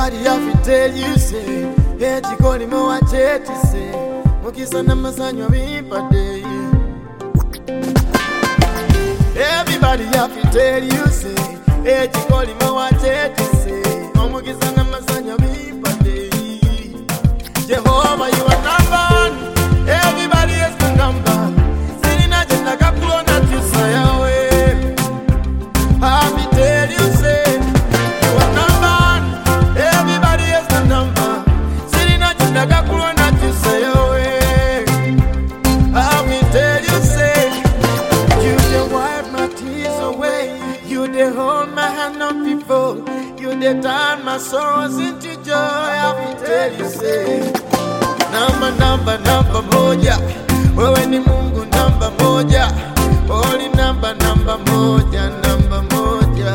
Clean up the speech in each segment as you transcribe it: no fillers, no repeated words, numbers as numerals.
Everybody have to tell you say, hey, chikoli mo wacheti say, mukisa na masanyo mipade. Everybody have to tell you say, hey, chikoli mo wacheti say, mukisa na masanyo mipade. Jehovah, you are number one. Everybody is the number. Sina jina kapulo na tusaya we. Have to tell you say, you are number one. Everybody is the number. Sina jina kapulo na tusaya we. Have to tell you say, you the wipe my tears away. You the hold my hand on people. You the turn my sorrows into joy. Have to tell you say, Namba moja, wewe ni Mungu namba moja. Holy namba moja, namba moja.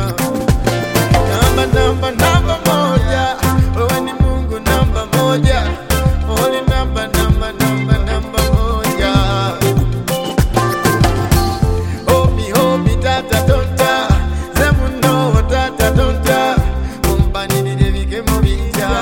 Namba moja, wewe ni Mungu namba moja. Holy namba moja. Hobi tata tonta, zemuno tata tonta. Mumbani ni devike mobita.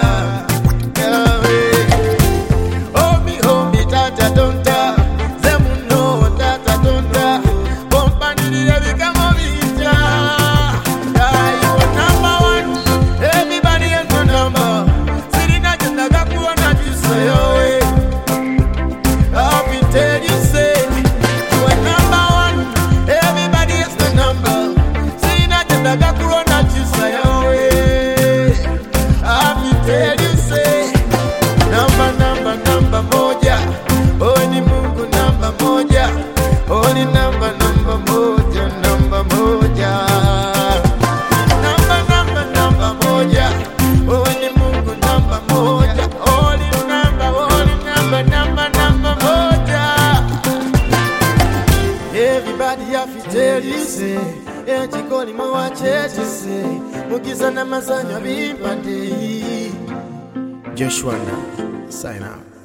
Everybody have to tell you say, hey, chikoli mo wacheti say, mukisa na masanyo mipade. Joshua, sign out.